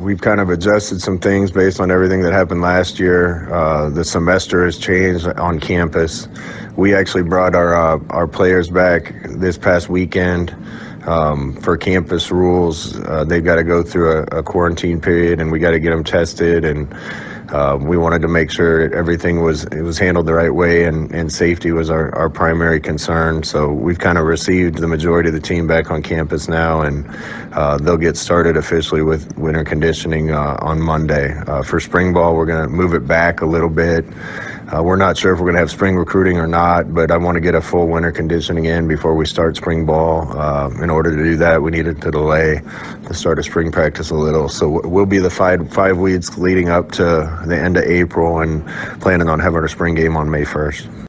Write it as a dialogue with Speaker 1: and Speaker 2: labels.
Speaker 1: we've kind of adjusted some things based on everything that happened last year. The semester has changed on campus. We actually brought our players back this past weekend. For campus rules, they've got to go through a quarantine period, and we got to get them tested, and we wanted to make sure everything was handled the right way, and safety was our primary concern. So we've kind of received the majority of the team back on campus now, and they'll get started officially with winter conditioning on Monday. For spring ball, we're going to move it back a little bit. We're not sure if we're going to have spring recruiting or not, but I want to get a full winter conditioning in before we start spring ball. In order to do that, we needed to delay the start of spring practice a little. So we'll be the five weeks leading up to the end of April and planning on having our spring game on May 1st.